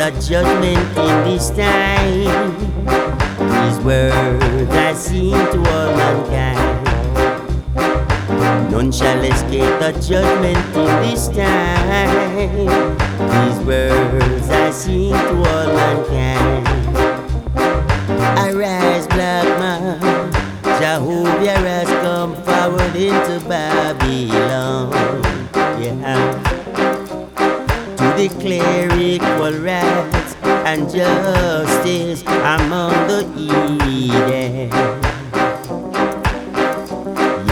the judgment in this time. These words I sing to all mankind. None shall escape the judgment in this time. These words I sing to all mankind. Arise, black man, Jehovah has come forward into Babylon. Yeah. To declare equal rights and justice among the heathen.